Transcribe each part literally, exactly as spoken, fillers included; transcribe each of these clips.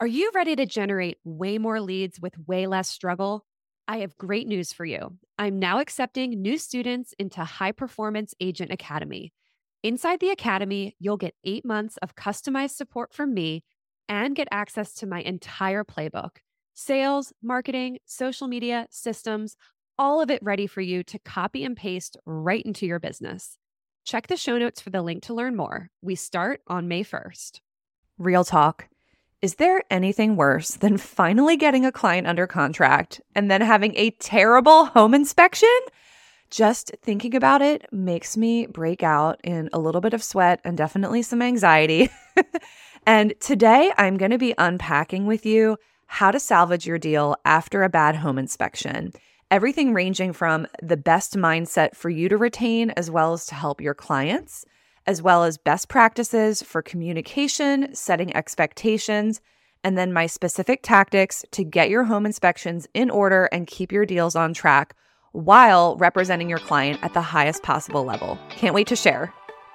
Are you ready to generate way more leads with way less struggle? I have great news for you. I'm now accepting new students into High Performance Agent Academy. Inside the academy, you'll get eight months of customized support from me and get access to my entire playbook: sales, marketing, social media, systems, all of it ready for you to copy and paste right into your business. Check the show notes for the link to learn more. We start on May first. Real talk. Is there anything worse than finally getting a client under contract and then having a terrible home inspection? Just thinking about it makes me break out in a little bit of sweat and definitely some anxiety. And today I'm going to be unpacking with you how to salvage your deal after a bad home inspection. Everything ranging from the best mindset for you to retain as well as to help your clients, as well as best practices for communication, setting expectations, and then my specific tactics to get your home inspections in order and keep your deals on track while representing your client at the highest possible level. Can't wait to share.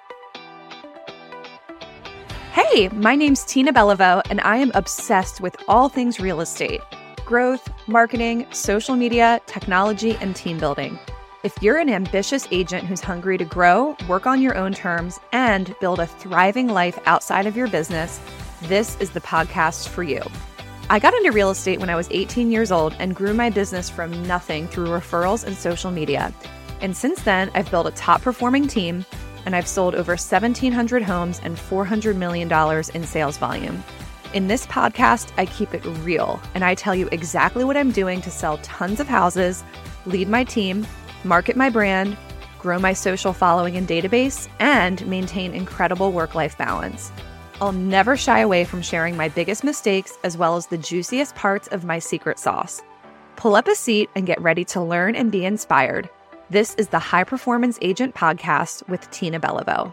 Hey, my name's Tina Beliveau, and I am obsessed with all things real estate: growth, marketing, social media, technology, and team building. If you're an ambitious agent who's hungry to grow, work on your own terms, and build a thriving life outside of your business, this is the podcast for you. I got into real estate when I was eighteen years old and grew my business from nothing through referrals and social media. And since then, I've built a top-performing team, and I've sold over seventeen hundred homes and four hundred million dollars in sales volume. In this podcast, I keep it real, and I tell you exactly what I'm doing to sell tons of houses, lead my team, market my brand, grow my social following and database, and maintain incredible work-life balance. I'll never shy away from sharing my biggest mistakes as well as the juiciest parts of my secret sauce. Pull up a seat and get ready to learn and be inspired. This is the High Performance Agent Podcast with Tina Beliveau.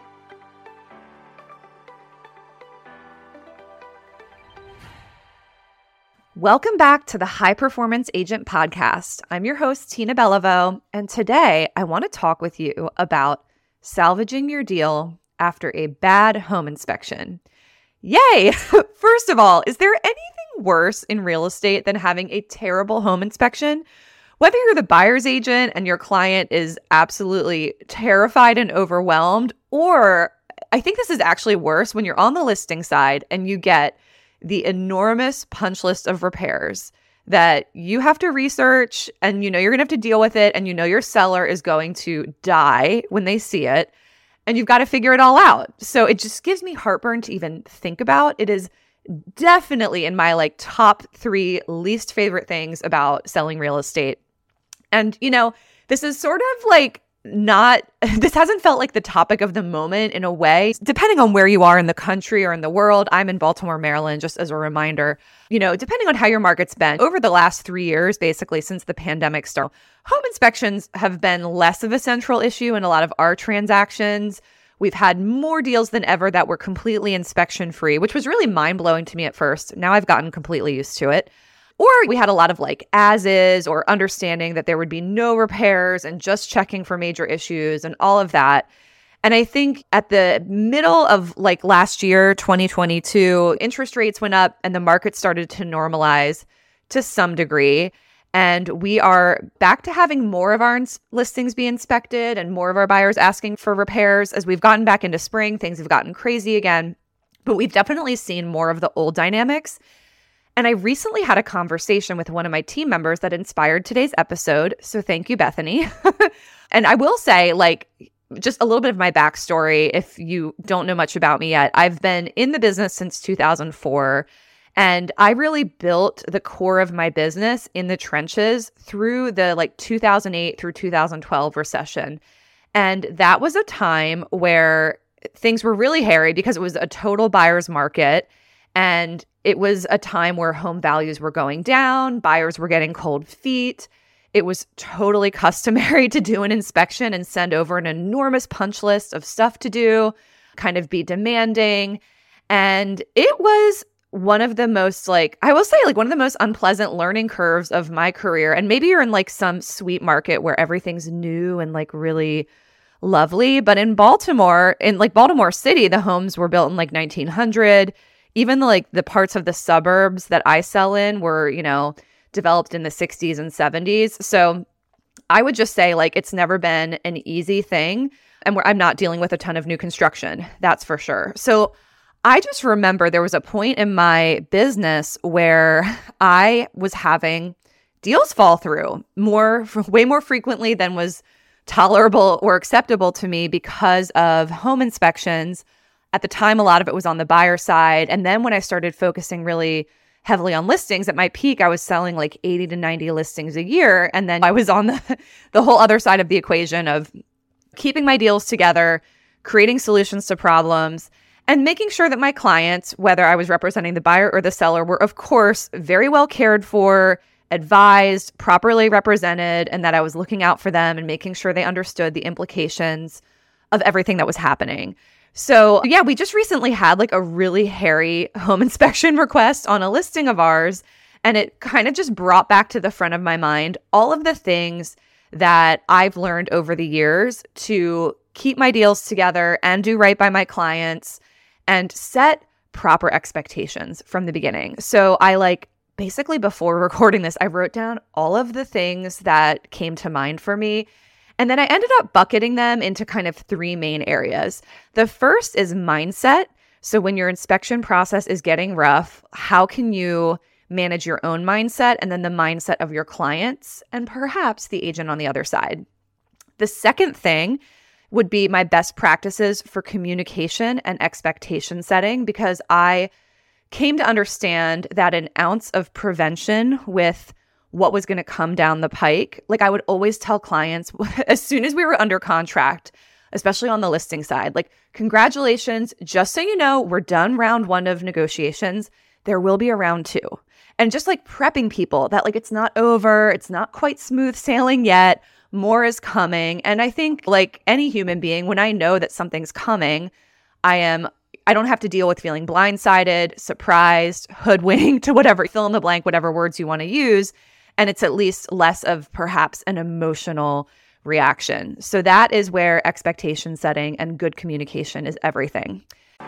Welcome back to the High Performance Agent Podcast. I'm your host, Tina Beliveau, and today I want to talk with you about salvaging your deal after a bad home inspection. Yay! First of all, is there anything worse in real estate than having a terrible home inspection? Whether you're the buyer's agent and your client is absolutely terrified and overwhelmed, or I think this is actually worse when you're on the listing side and you get the enormous punch list of repairs that you have to research, and you know you're going to have to deal with it, and you know your seller is going to die when they see it, and you've got to figure it all out. So it just gives me heartburn to even think about. It is definitely in my like top three least favorite things about selling real estate. And you know, this is sort of like not, this hasn't felt like the topic of the moment in a way, depending on where you are in the country or in the world. I'm in Baltimore, Maryland, just as a reminder, you know, depending on how your market's been over the last three years, basically since the pandemic started, home inspections have been less of a central issue in a lot of our transactions. We've had more deals than ever that were completely inspection free, which was really mind blowing to me at first. Now I've gotten completely used to it. Or we had a lot of like as is, or understanding that there would be no repairs and just checking for major issues and all of that. And I think at the middle of like last year, twenty twenty-two, interest rates went up and the market started to normalize to some degree. And we are back to having more of our ins- listings be inspected and more of our buyers asking for repairs. As we've gotten back into spring, things have gotten crazy again. But we've definitely seen more of the old dynamics. And I recently had a conversation with one of my team members that inspired today's episode. So thank you, Bethany. And I will say, like, just a little bit of my backstory, if you don't know much about me yet. I've been in the business since two thousand four, and I really built the core of my business in the trenches through the like two thousand eight through two thousand twelve recession. And that was a time where things were really hairy because it was a total buyer's market. And it was a time where home values were going down, buyers were getting cold feet. It was totally customary to do an inspection and send over an enormous punch list of stuff to do, kind of be demanding. And it was one of the most, like, I will say, like one of the most unpleasant learning curves of my career. And maybe you're in like some sweet market where everything's new and like really lovely. But in Baltimore, in like Baltimore City, the homes were built in like nineteen hundred. even like the parts of the suburbs that I sell in were, you know, developed in the sixties and seventies. So I would just say like it's never been an easy thing. And I'm not dealing with a ton of new construction, that's for sure. So I just remember there was a point in my business where I was having deals fall through more, way more frequently than was tolerable or acceptable to me because of home inspections. At the time, a lot of it was on the buyer side. And then when I started focusing really heavily on listings, at my peak, I was selling like eighty to ninety listings a year. And then I was on the, the whole other side of the equation of keeping my deals together, creating solutions to problems, and making sure that my clients, whether I was representing the buyer or the seller, were, of course, very well cared for, advised, properly represented, and that I was looking out for them and making sure they understood the implications of everything that was happening. So yeah, we just recently had like a really hairy home inspection request on a listing of ours, and it kind of just brought back to the front of my mind all of the things that I've learned over the years to keep my deals together and do right by my clients and set proper expectations from the beginning. So I like basically before recording this, I wrote down all of the things that came to mind for me. And then I ended up bucketing them into kind of three main areas. The first is mindset. So when your inspection process is getting rough, how can you manage your own mindset and then the mindset of your clients and perhaps the agent on the other side? The second thing would be my best practices for communication and expectation setting, because I came to understand that an ounce of prevention with what was going to come down the pike, like I would always tell clients as soon as we were under contract, especially on the listing side, like, congratulations, just so you know, we're done round one of negotiations. There will be a round two. And just like prepping people that like it's not over, it's not quite smooth sailing yet, more is coming. And I think like any human being, when I know that something's coming, I am I don't have to deal with feeling blindsided, surprised, hoodwinked, whatever, fill in the blank, whatever words you want to use. And it's at least less of perhaps an emotional reaction. So that is where expectation setting and good communication is everything.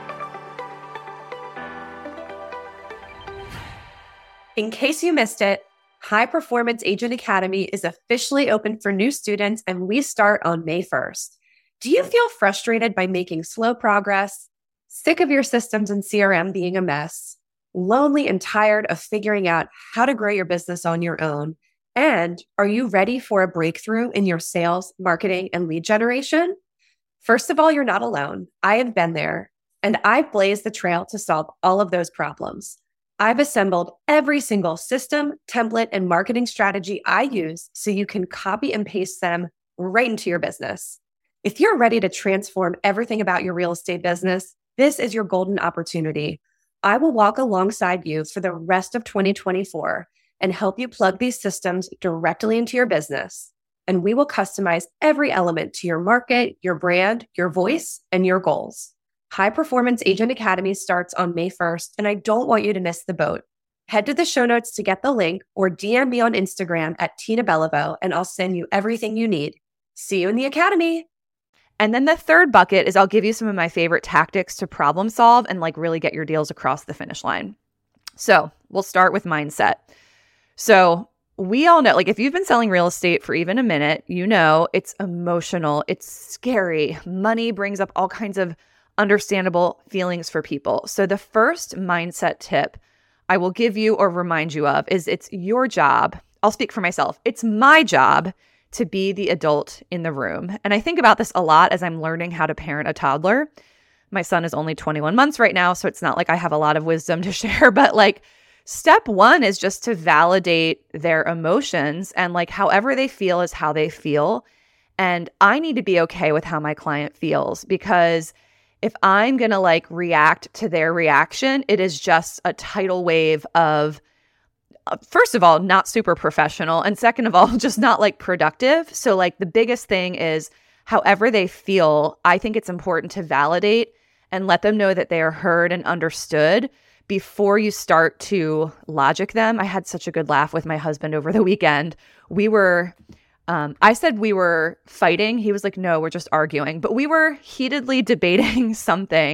In case you missed it, High Performance Agent Academy is officially open for new students, and we start on May first. Do you feel frustrated by making slow progress? Sick of your systems and C R M being a mess? Lonely and tired of figuring out how to grow your business on your own? And are you ready for a breakthrough in your sales, marketing, and lead generation? First of all, you're not alone. I have been there, and I've blazed the trail to solve all of those problems. I've assembled every single system, template, and marketing strategy I use so you can copy and paste them right into your business. If you're ready to transform everything about your real estate business, this is your golden opportunity. I will walk alongside you for the rest of twenty twenty-four and help you plug these systems directly into your business. And we will customize every element to your market, your brand, your voice, and your goals. High Performance Agent Academy starts on May first, and I don't want you to miss the boat. Head to the show notes to get the link or D M me on Instagram at Tina Beliveau, and I'll send you everything you need. See you in the Academy. And then the third bucket is I'll give you some of my favorite tactics to problem solve and like really get your deals across the finish line. So we'll start with mindset. So we all know, like if you've been selling real estate for even a minute, you know it's emotional, it's scary. Money brings up all kinds of understandable feelings for people. So the first mindset tip I will give you or remind you of is it's your job. I'll speak for myself. It's my job to be the adult in the room. And I think about this a lot as I'm learning how to parent a toddler. My son is only twenty-one months right now, so it's not like I have a lot of wisdom to share, but like step one is just to validate their emotions, and like however they feel is how they feel. And I need to be okay with how my client feels, because if I'm going to like react to their reaction, it is just a tidal wave of, first of all, not super professional. And second of all, just not like productive. So like the biggest thing is however they feel, I think it's important to validate and let them know that they are heard and understood before you start to logic them. I had such a good laugh with my husband over the weekend. We were, um, I said we were fighting. He was like, no, we're just arguing. But we were heatedly debating something.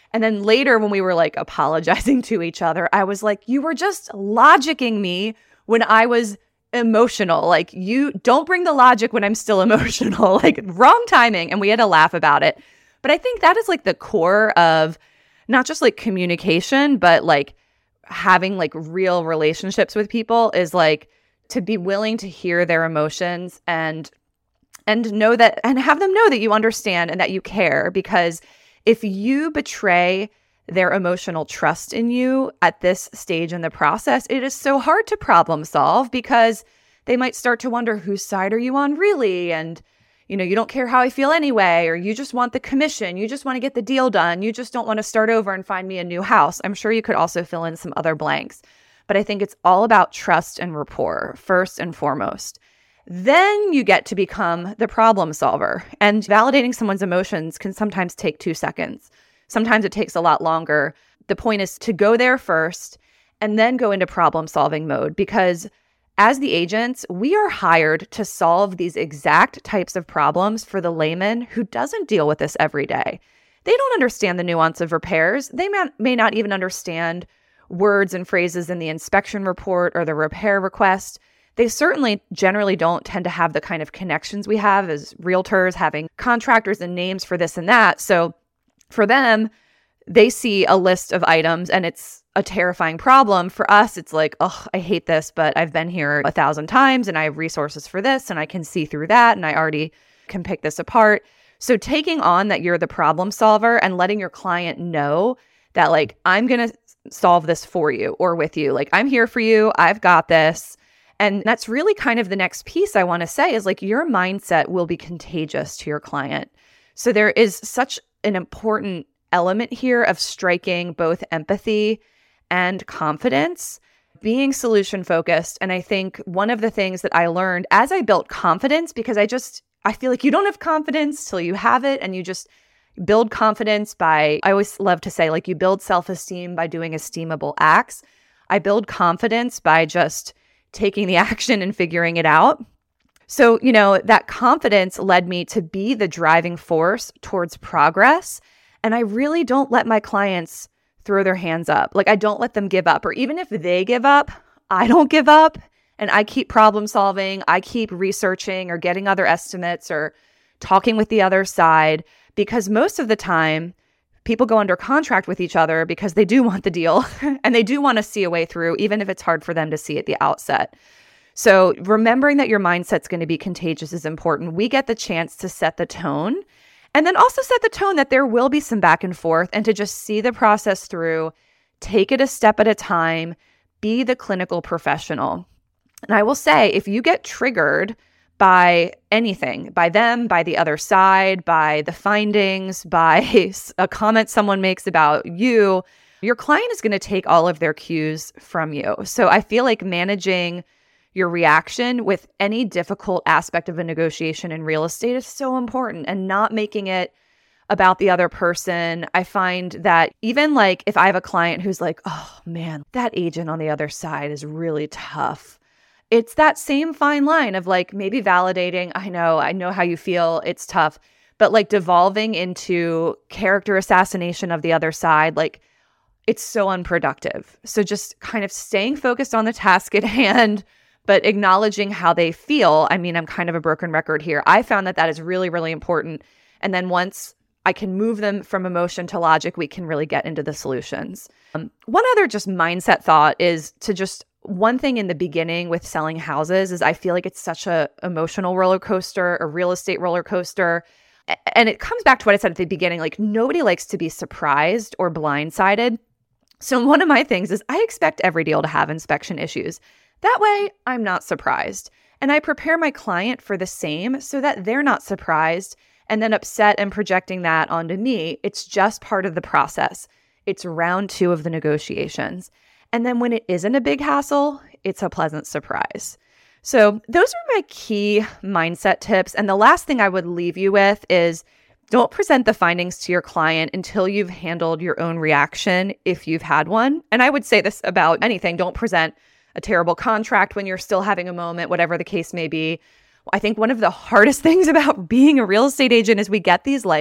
And then later when we were like apologizing to each other, I was like, you were just logicking me when I was emotional. Like, you don't bring the logic when I'm still emotional, like wrong timing. And we had a laugh about it. But I think that is like the core of not just like communication, but like having like real relationships with people is like to be willing to hear their emotions and and know that and have them know that you understand and that you care. Because if you betray their emotional trust in you at this stage in the process, it is so hard to problem solve because they might start to wonder, whose side are you on really? And, you know, you don't care how I feel anyway, or you just want the commission. You just want to get the deal done. You just don't want to start over and find me a new house. I'm sure you could also fill in some other blanks. But I think it's all about trust and rapport first and foremost. Then you get to become the problem solver. And validating someone's emotions can sometimes take two seconds. Sometimes it takes a lot longer. The point is to go there first and then go into problem solving mode, because as the agents, we are hired to solve these exact types of problems for the layman who doesn't deal with this every day. They don't understand the nuance of repairs. They may, may not even understand words and phrases in the inspection report or the repair request. They certainly generally don't tend to have the kind of connections we have as realtors, having contractors and names for this and that. So for them, they see a list of items and it's a terrifying problem. For us, it's like, oh, I hate this, but I've been here a thousand times and I have resources for this and I can see through that and I already can pick this apart. So taking on that you're the problem solver and letting your client know that, like, I'm going to solve this for you or with you. Like, I'm here for you. I've got this. And that's really kind of the next piece I want to say is, like, your mindset will be contagious to your client. So there is such an important element here of striking both empathy and confidence, being solution focused. And I think one of the things that I learned as I built confidence, because I just, I feel like you don't have confidence till you have it, and you just build confidence by, I always love to say, like, you build self-esteem by doing esteemable acts. I build confidence by just taking the action and figuring it out. So, you know, that confidence led me to be the driving force towards progress. And I really don't let my clients throw their hands up. Like, I don't let them give up. Or even if they give up, I don't give up. And I keep problem solving. I keep researching or getting other estimates or talking with the other side. Because most of the time, people go under contract with each other because they do want the deal and they do want to see a way through, even if it's hard for them to see at the outset. So remembering that your mindset's going to be contagious is important. We get the chance to set the tone, and then also set the tone that there will be some back and forth, and to just see the process through, take it a step at a time, be the clinical professional. And I will say, if you get triggered by anything, by them, by the other side, by the findings, by a comment someone makes about you, your client is going to take all of their cues from you. So I feel like managing your reaction with any difficult aspect of a negotiation in real estate is so important, and not making it about the other person. I find that even like if I have a client who's like, oh man, that agent on the other side is really tough. It's that same fine line of like maybe validating, I know, I know how you feel, it's tough, but like devolving into character assassination of the other side, like it's so unproductive. So just kind of staying focused on the task at hand, but acknowledging how they feel. I mean, I'm kind of a broken record here. I found that that is really, really important. And then once I can move them from emotion to logic, we can really get into the solutions. Um, one other just mindset thought is to just, one thing in the beginning with selling houses is I feel like it's such a emotional roller coaster, a real estate roller coaster. And it comes back to what I said at the beginning, like nobody likes to be surprised or blindsided. So one of my things is I expect every deal to have inspection issues. That way, I'm not surprised. And I prepare my client for the same so that they're not surprised and then upset and projecting that onto me. It's just part of the process. It's round two of the negotiations. And then when it isn't a big hassle, it's a pleasant surprise. So those are my key mindset tips. And the last thing I would leave you with is don't present the findings to your client until you've handled your own reaction, if you've had one. And I would say this about anything. Don't present a terrible contract when you're still having a moment, whatever the case may be. I think one of the hardest things about being a real estate agent is we get these like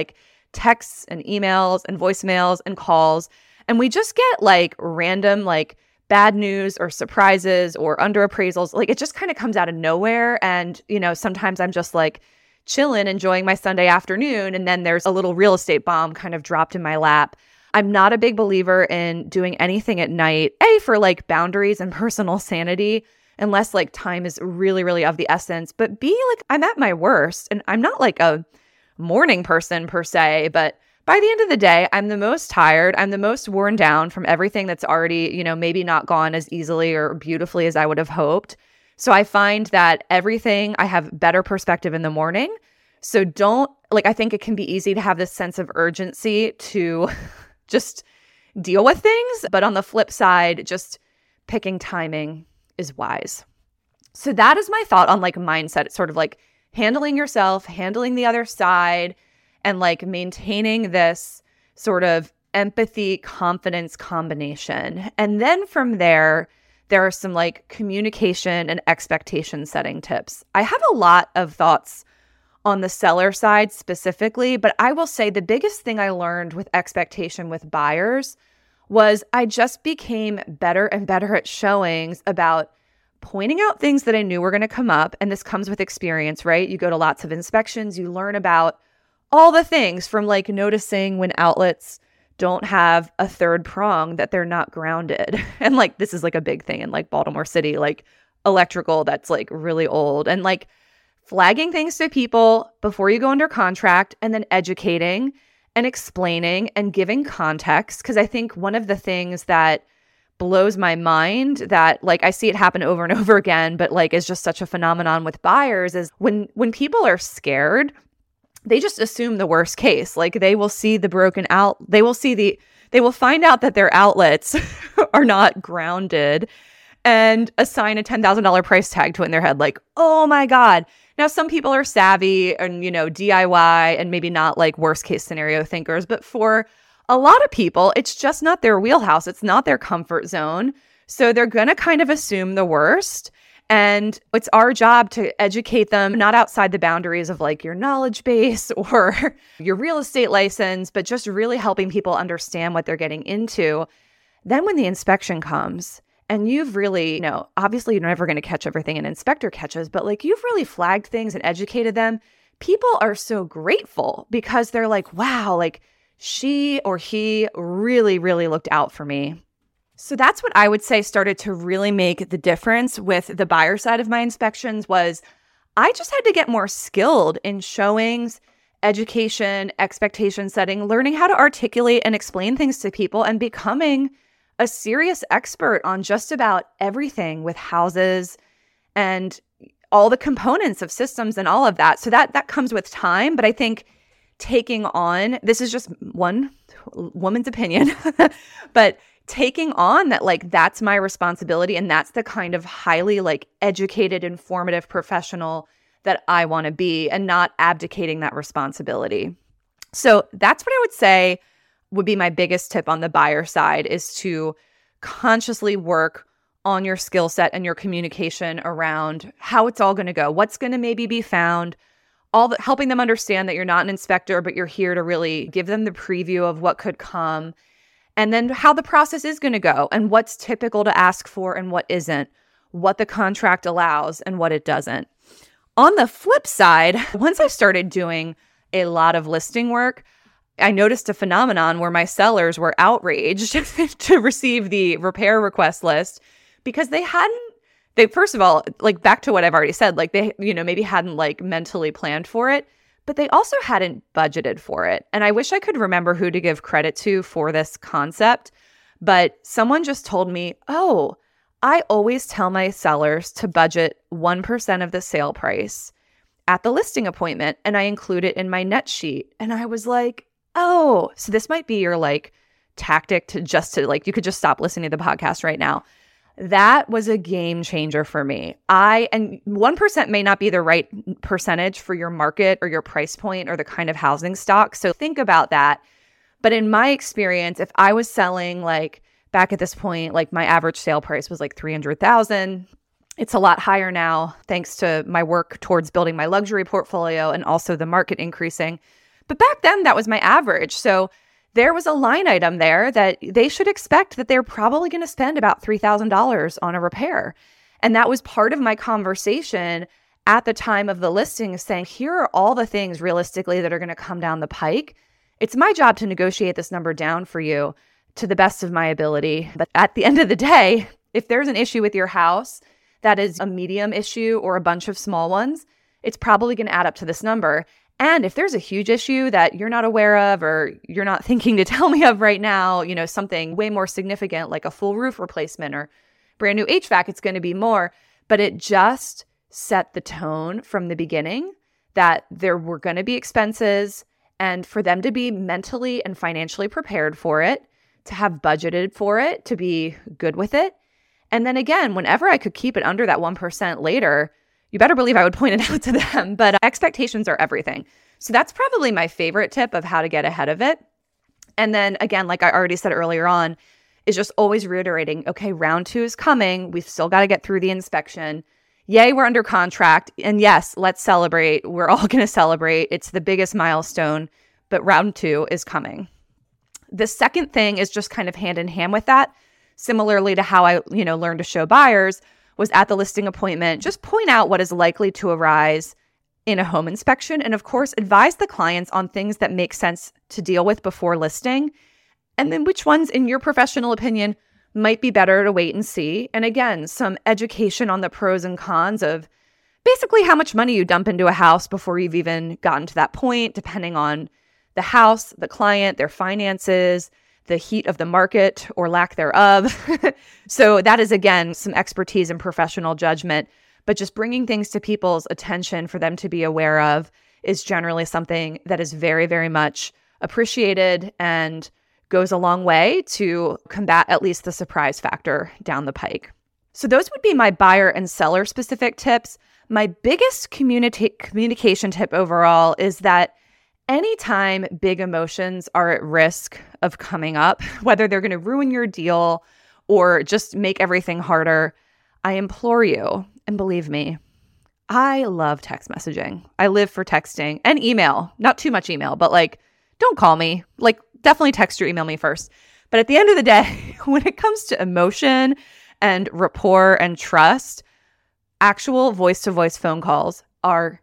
texts and emails and voicemails and calls. And we just get like random like bad news or surprises or underappraisals. Like it just kind of comes out of nowhere. And, you know, sometimes I'm just like chilling, enjoying my Sunday afternoon. And then there's a little real estate bomb kind of dropped in my lap. I'm not a big believer in doing anything at night, A, for like boundaries and personal sanity, unless like time is really, really of the essence. But B, like I'm at my worst and I'm not like a morning person per se, but by the end of the day, I'm the most tired. I'm the most worn down from everything that's already, you know, maybe not gone as easily or beautifully as I would have hoped. So I find that everything, I have better perspective in the morning. So don't, like, I think it can be easy to have this sense of urgency to just deal with things. But on the flip side, just picking timing is wise. So that is my thought on like mindset. It's sort of like handling yourself, handling the other side, and like maintaining this sort of empathy, confidence combination. And then from there, there are some like communication and expectation setting tips. I have a lot of thoughts on the seller side specifically, but I will say the biggest thing I learned with expectation with buyers was I just became better and better at showings about pointing out things that I knew were going to come up. And this comes with experience, right? You go to lots of inspections, you learn about all the things from like noticing when outlets don't have a third prong that they're not grounded. And like, this is like a big thing in like Baltimore City, like electrical that's like really old, and like flagging things to people before you go under contract, and then educating and explaining and giving context. Because I think one of the things that blows my mind that like I see it happen over and over again, but like is just such a phenomenon with buyers is when when people are scared, they just assume the worst case. Like they will see the broken out, they will see the, they will find out that their outlets are not grounded and assign a ten thousand dollars price tag to it in their head. Like, oh my God. Now, some people are savvy and, you know, D I Y and maybe not like worst case scenario thinkers, but for a lot of people, it's just not their wheelhouse. It's not their comfort zone. So they're going to kind of assume the worst. And it's our job to educate them, not outside the boundaries of like your knowledge base or your real estate license, but just really helping people understand what they're getting into. Then when the inspection comes, and you've really, you know, obviously you're never going to catch everything an inspector catches, but like you've really flagged things and educated them. People are so grateful because they're like, wow, like she or he really, really looked out for me. So that's what I would say started to really make the difference with the buyer side of my inspections was I just had to get more skilled in showings, education, expectation setting, learning how to articulate and explain things to people, and becoming a serious expert on just about everything with houses and all the components of systems and all of that. So that that comes with time. But I think taking on, this is just one woman's opinion, but taking on that, like, that's my responsibility. And that's the kind of highly like educated, informative professional that I want to be, and not abdicating that responsibility. So that's what I would say would be my biggest tip on the buyer side, is to consciously work on your skill set and your communication around how it's all going to go, what's going to maybe be found, all the, helping them understand that you're not an inspector, but you're here to really give them the preview of what could come, and then how the process is going to go and what's typical to ask for and what isn't, what the contract allows and what it doesn't. On the flip side, once I started doing a lot of listing work, I noticed a phenomenon where my sellers were outraged to receive the repair request list because they hadn't, they first of all, like back to what I've already said, like they, you know, maybe hadn't like mentally planned for it, but they also hadn't budgeted for it. And I wish I could remember who to give credit to for this concept, but someone just told me, oh, I always tell my sellers to budget one percent of the sale price at the listing appointment, and I include it in my net sheet. And I was like, oh, so this might be your like tactic to just to like, you could just stop listening to the podcast right now. That was a game changer for me. I, and one percent may not be the right percentage for your market or your price point or the kind of housing stock. So think about that. But in my experience, if I was selling like back at this point, like my average sale price was like three hundred thousand dollars. It's a lot higher now, thanks to my work towards building my luxury portfolio and also the market increasing. But back then, that was my average. So there was a line item there that they should expect that they're probably going to spend about three thousand dollars on a repair. And that was part of my conversation at the time of the listing, saying, here are all the things realistically that are going to come down the pike. It's my job to negotiate this number down for you to the best of my ability. But at the end of the day, if there's an issue with your house that is a medium issue or a bunch of small ones, it's probably going to add up to this number. And if there's a huge issue that you're not aware of or you're not thinking to tell me of right now, you know, something way more significant like a full roof replacement or brand new H V A C, it's going to be more. But it just set the tone from the beginning that there were going to be expenses, and for them to be mentally and financially prepared for it, to have budgeted for it, to be good with it. And then again, whenever I could keep it under that one percent later, you better believe I would point it out to them. But expectations are everything. So that's probably my favorite tip of how to get ahead of it. And then again, like I already said earlier on, is just always reiterating, okay, round two is coming. We've still got to get through the inspection. Yay, we're under contract. And yes, let's celebrate. We're all going to celebrate. It's the biggest milestone, but round two is coming. The second thing is just kind of hand in hand with that. Similarly to how I, you know, learned to show buyers was at the listing appointment, just point out what is likely to arise in a home inspection. And of course, advise the clients on things that make sense to deal with before listing. And then which ones, in your professional opinion, might be better to wait and see. And again, some education on the pros and cons of basically how much money you dump into a house before you've even gotten to that point, depending on the house, the client, their finances, the heat of the market or lack thereof. So that is, again, some expertise and professional judgment. But just bringing things to people's attention for them to be aware of is generally something that is very, very much appreciated and goes a long way to combat at least the surprise factor down the pike. So those would be my buyer and seller specific tips. My biggest communi- communication tip overall is that anytime big emotions are at risk of coming up, whether they're going to ruin your deal or just make everything harder, I implore you, and believe me, I love text messaging. I live for texting and email, not too much email, but like, don't call me. Like, definitely text or email me first. But at the end of the day, when it comes to emotion and rapport and trust, actual voice-to-voice phone calls are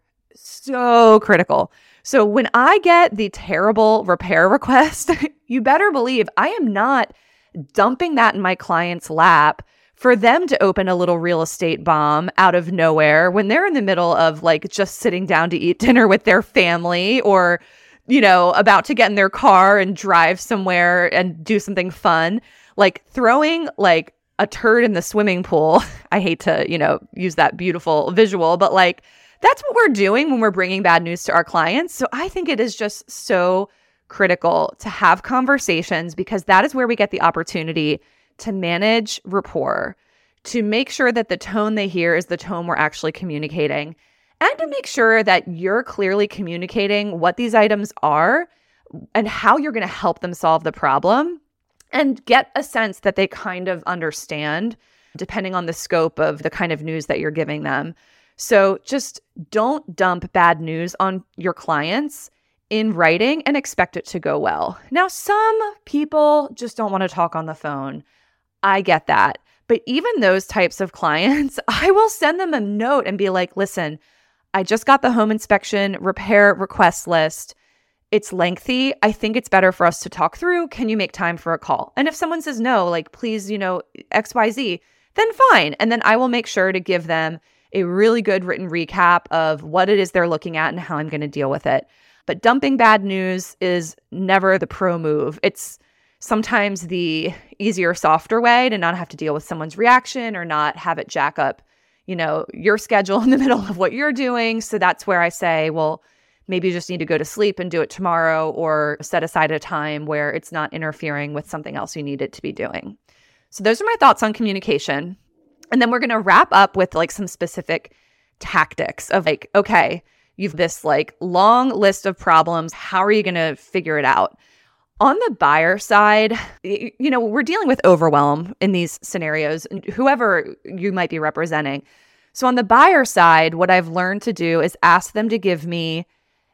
so critical. So when I get the terrible repair request, you better believe I am not dumping that in my client's lap for them to open a little real estate bomb out of nowhere when they're in the middle of like just sitting down to eat dinner with their family or, you know, about to get in their car and drive somewhere and do something fun. Like throwing like a turd in the swimming pool. I hate to, you know, use that beautiful visual, but like that's what we're doing when we're bringing bad news to our clients. So I think it is just so critical to have conversations because that is where we get the opportunity to manage rapport, to make sure that the tone they hear is the tone we're actually communicating, and to make sure that you're clearly communicating what these items are and how you're going to help them solve the problem, and get a sense that they kind of understand depending on the scope of the kind of news that you're giving them. So just don't dump bad news on your clients in writing and expect it to go well. Now, some people just don't want to talk on the phone. I get that. But even those types of clients, I will send them a note and be like, listen, I just got the home inspection repair request list. It's lengthy. I think it's better for us to talk through. Can you make time for a call? And if someone says no, like, please, you know, X Y Z, then fine. And then I will make sure to give them a really good written recap of what it is they're looking at and how I'm going to deal with it. But dumping bad news is never the pro move. It's sometimes the easier, softer way to not have to deal with someone's reaction or not have it jack up, you know, your schedule in the middle of what you're doing. So that's where I say, well, maybe you just need to go to sleep and do it tomorrow, or set aside a time where it's not interfering with something else you need it to be doing. So those are my thoughts on communication. And then we're going to wrap up with like some specific tactics of like, okay, you've this like long list of problems. How are you going to figure it out? On the buyer side, you know, we're dealing with overwhelm in these scenarios, whoever you might be representing. So on the buyer side, what I've learned to do is ask them to give me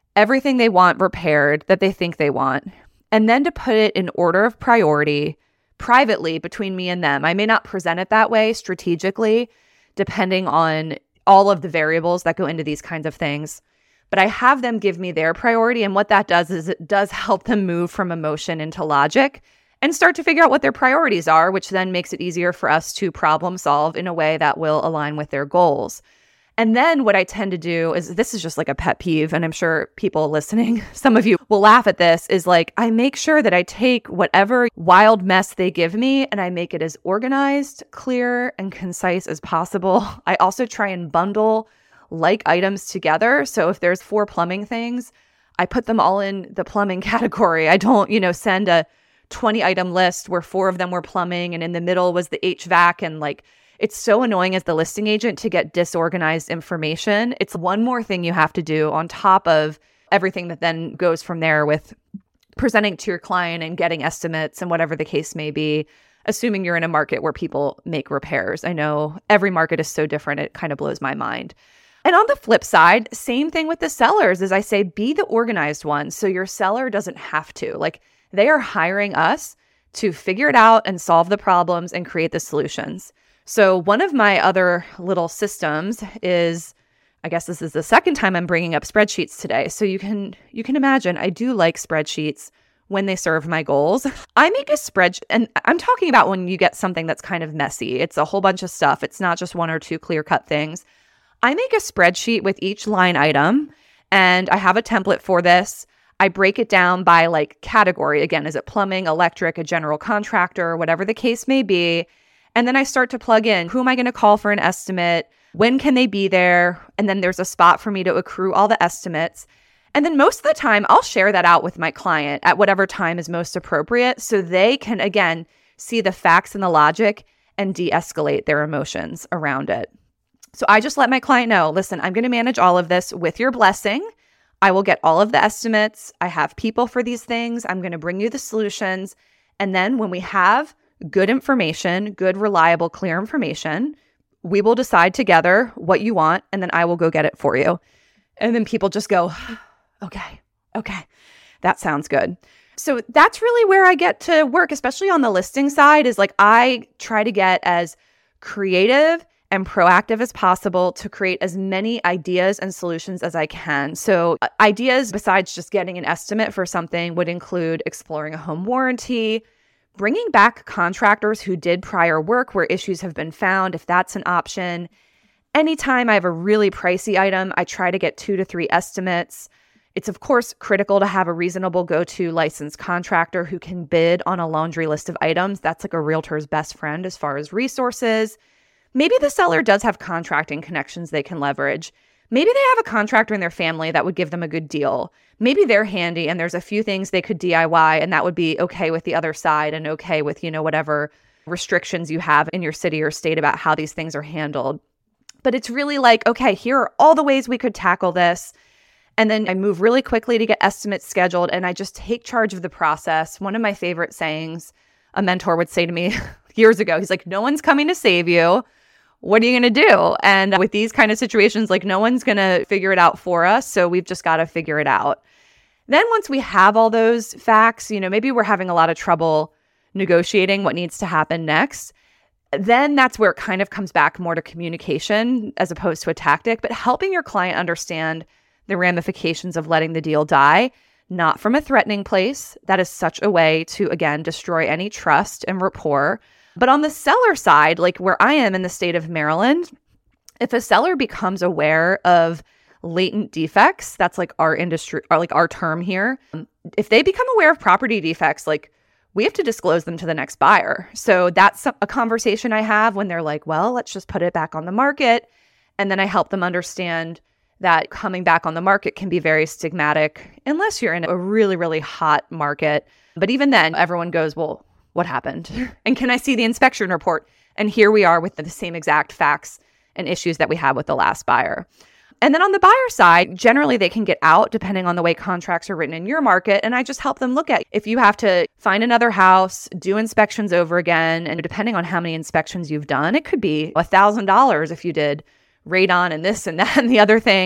everything they want repaired that they think they want, and then to put it in order of priority privately between me and them. I may not present it that way strategically, depending on all of the variables that go into these kinds of things. But I have them give me their priority. And what that does is it does help them move from emotion into logic and start to figure out what their priorities are, which then makes it easier for us to problem solve in a way that will align with their goals. And then what I tend to do is, this is just like a pet peeve, and I'm sure people listening, some of you will laugh at this, is like I make sure that I take whatever wild mess they give me and I make it as organized, clear, and concise as possible. I also try and bundle like items together. So if there's four plumbing things, I put them all in the plumbing category. I don't, you know, send a twenty item list where four of them were plumbing and in the middle was the H V A C, and like, it's so annoying as the listing agent to get disorganized information. It's one more thing you have to do on top of everything that then goes from there with presenting to your client and getting estimates and whatever the case may be, assuming you're in a market where people make repairs. I know every market is so different. It kind of blows my mind. And on the flip side, same thing with the sellers, as I say, be the organized one so your seller doesn't have to. Like, they are hiring us to figure it out and solve the problems and create the solutions. So one of my other little systems is, I guess this is the second time I'm bringing up spreadsheets today. So you can you can imagine I do like spreadsheets when they serve my goals. I make a spreadsheet, and I'm talking about when you get something that's kind of messy. It's a whole bunch of stuff. It's not just one or two clear-cut things. I make a spreadsheet with each line item, and I have a template for this. I break it down by like category. Again, is it plumbing, electric, a general contractor, whatever the case may be. And then I start to plug in, who am I going to call for an estimate? When can they be there? And then there's a spot for me to accrue all the estimates. And then most of the time, I'll share that out with my client at whatever time is most appropriate so they can, again, see the facts and the logic and de-escalate their emotions around it. So I just let my client know, listen, I'm going to manage all of this with your blessing. I will get all of the estimates. I have people for these things. I'm going to bring you the solutions. And then when we have good information, good, reliable, clear information, we will decide together what you want, and then I will go get it for you. And then people just go, okay, okay, that sounds good. So that's really where I get to work, especially on the listing side, is like I try to get as creative and proactive as possible to create as many ideas and solutions as I can. So uh, ideas besides just getting an estimate for something would include exploring a home warranty, bringing back contractors who did prior work where issues have been found, if that's an option. Anytime I have a really pricey item, I try to get two to three estimates. It's of course critical to have a reasonable go-to licensed contractor who can bid on a laundry list of items. That's like a realtor's best friend as far as resources. Maybe the seller does have contracting connections they can leverage. Maybe they have a contractor in their family that would give them a good deal. Maybe they're handy and there's a few things they could D I Y and that would be okay with the other side and okay with, you know, whatever restrictions you have in your city or state about how these things are handled. But it's really like, okay, here are all the ways we could tackle this. And then I move really quickly to get estimates scheduled and I just take charge of the process. One of my favorite sayings, a mentor would say to me years ago, he's like, no one's coming to save you. What are you going to do? And with these kind of situations, like no one's going to figure it out for us. So we've just got to figure it out. Then once we have all those facts, you know, maybe we're having a lot of trouble negotiating what needs to happen next. Then that's where it kind of comes back more to communication as opposed to a tactic, but helping your client understand the ramifications of letting the deal die, not from a threatening place. That is such a way to, again, destroy any trust and rapport. But on the seller side, like where I am in the state of Maryland, if a seller becomes aware of latent defects, that's like our industry, or like our term here. If they become aware of property defects, like we have to disclose them to the next buyer. So that's a conversation I have when they're like, well, let's just put it back on the market. And then I help them understand that coming back on the market can be very stigmatic unless you're in a really, really hot market. But even then, everyone goes, well, what happened? And can I see the inspection report? And here we are with the same exact facts and issues that we had with the last buyer. And then on the buyer side, generally they can get out depending on the way contracts are written in your market. And I just help them look at if you have to find another house, do inspections over again. And depending on how many inspections you've done, it could be one thousand dollars if you did radon and this and that and the other thing.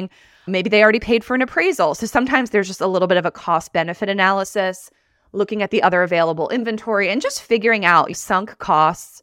Maybe they already paid for an appraisal. So sometimes there's just a little bit of a cost-benefit analysis, looking at the other available inventory and just figuring out sunk costs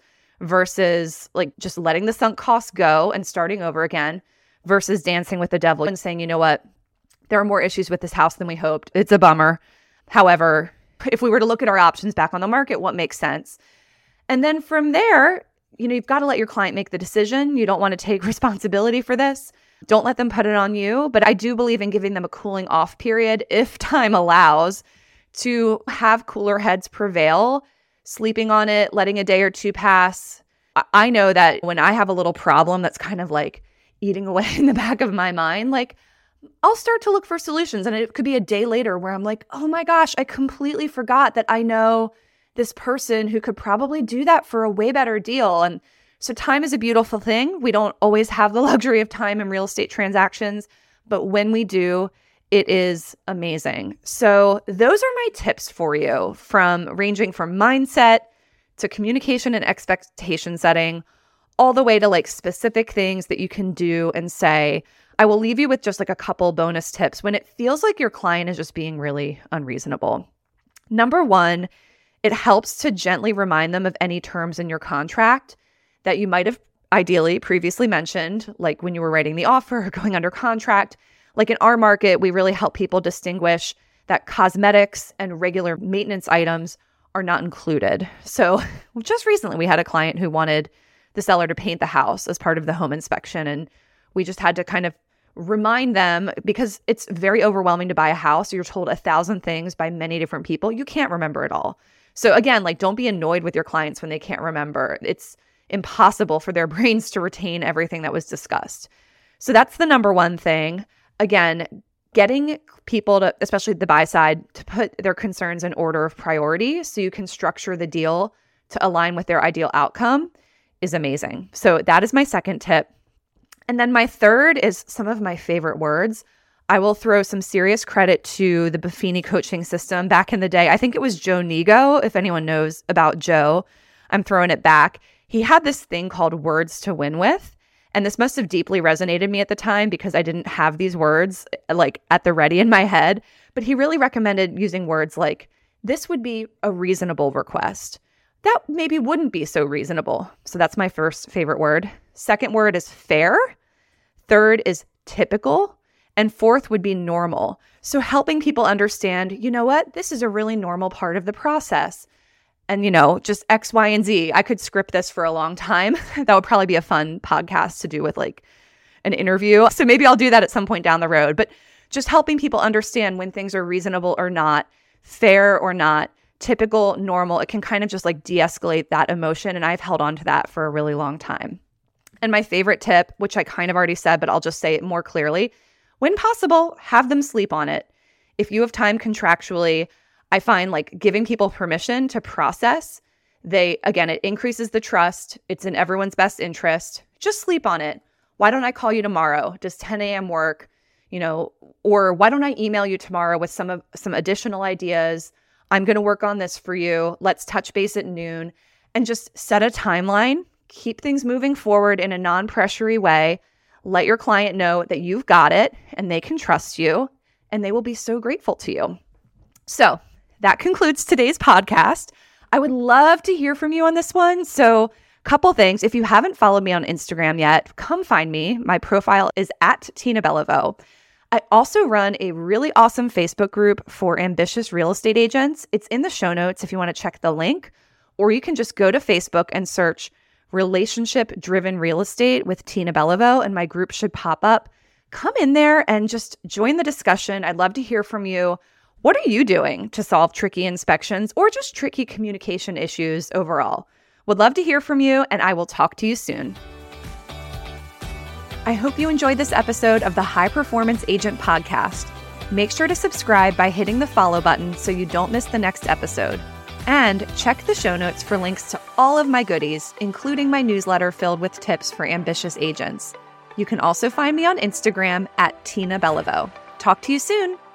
versus like just letting the sunk costs go and starting over again versus dancing with the devil and saying, you know what, there are more issues with this house than we hoped. It's a bummer. However, if we were to look at our options back on the market, what makes sense? And then from there, you know, you've got to let your client make the decision. You don't want to take responsibility for this. Don't let them put it on you. But I do believe in giving them a cooling off period, if time allows, to have cooler heads prevail, sleeping on it, letting a day or two pass. I know that when I have a little problem that's kind of like eating away in the back of my mind, like I'll start to look for solutions. And it could be a day later where I'm like, oh my gosh, I completely forgot that I know this person who could probably do that for a way better deal. And so time is a beautiful thing. We don't always have the luxury of time in real estate transactions, but when we do, it is amazing. So those are my tips for you, from ranging from mindset to communication and expectation setting, all the way to like specific things that you can do and say. I will leave you with just like a couple bonus tips when it feels like your client is just being really unreasonable. Number one, it helps to gently remind them of any terms in your contract that you might have ideally previously mentioned, like when you were writing the offer or going under contract. Like in our market, we really help people distinguish that cosmetics and regular maintenance items are not included. So just recently, we had a client who wanted the seller to paint the house as part of the home inspection. And we just had to kind of remind them, because it's very overwhelming to buy a house. You're told a thousand things by many different people. You can't remember it all. So again, like don't be annoyed with your clients when they can't remember. It's impossible for their brains to retain everything that was discussed. So that's the number one thing. Again, getting people to, especially the buy side, to put their concerns in order of priority so you can structure the deal to align with their ideal outcome is amazing. So that is my second tip. And then my third is some of my favorite words. I will throw some serious credit to the Buffini coaching system. Back in the day, I think it was Joe Nigo. If anyone knows about Joe, I'm throwing it back. He had this thing called Words to Win With. And this must have deeply resonated me at the time because I didn't have these words like at the ready in my head. But he really recommended using words like, this would be a reasonable request. That maybe wouldn't be so reasonable. So that's my first favorite word. Second word is fair. Third is typical. And fourth would be normal. So helping people understand, you know what, this is a really normal part of the process. And, you know, just X, Y, and Z. I could script this for a long time. That would probably be a fun podcast to do with like an interview. So maybe I'll do that at some point down the road. But just helping people understand when things are reasonable or not, fair or not, typical, normal, it can kind of just like de-escalate that emotion. And I've held on to that for a really long time. And my favorite tip, which I kind of already said, but I'll just say it more clearly, when possible, have them sleep on it. If you have time contractually, I find like giving people permission to process, they, again, it increases the trust. It's in everyone's best interest. Just sleep on it. Why don't I call you tomorrow? Does ten a.m. work? You know, or why don't I email you tomorrow with some of some additional ideas? I'm going to work on this for you. Let's touch base at noon and just set a timeline. Keep things moving forward in a non-pressury way. Let your client know that you've got it and they can trust you and they will be so grateful to you. So that concludes today's podcast. I would love to hear from you on this one. So couple things. If you haven't followed me on Instagram yet, come find me. My profile is at Tina Beliveau. I also run a really awesome Facebook group for ambitious real estate agents. It's in the show notes if you want to check the link, or you can just go to Facebook and search Relationship Driven Real Estate with Tina Beliveau, and my group should pop up. Come in there and just join the discussion. I'd love to hear from you. What are you doing to solve tricky inspections or just tricky communication issues overall? Would love to hear from you, and I will talk to you soon. I hope you enjoyed this episode of the High Performance Agent Podcast. Make sure to subscribe by hitting the follow button so you don't miss the next episode. And check the show notes for links to all of my goodies, including my newsletter filled with tips for ambitious agents. You can also find me on Instagram at Tina Beliveau. Talk to you soon.